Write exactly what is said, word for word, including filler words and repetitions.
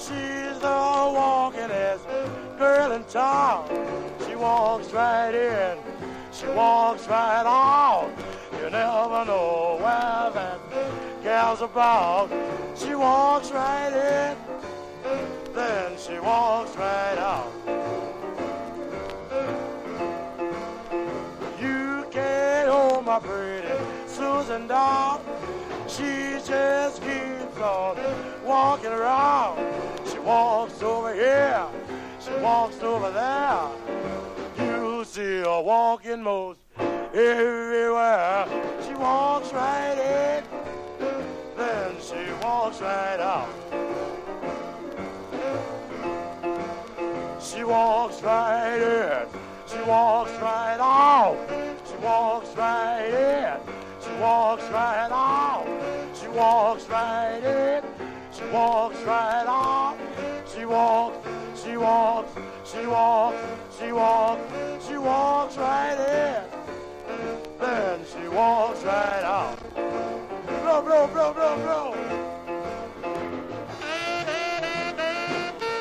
She's the walkingest girl in town. She walks right in, she walks right out. You never know where that gal's about. She walks right in, then she walks right out. You can't hold my pretty Susan down. She just keeps on walking around. She walks over here, she walks over there. You see her walking most everywhere. She walks right in, then she walks right out. She walks right in, she walks right out. She walks right in, she walks right out. She walks right in, she walks right out. She walks, she walks, she walks, she walks, she walks right in, then she walks right out. Blow, blow, blow, blow, blow.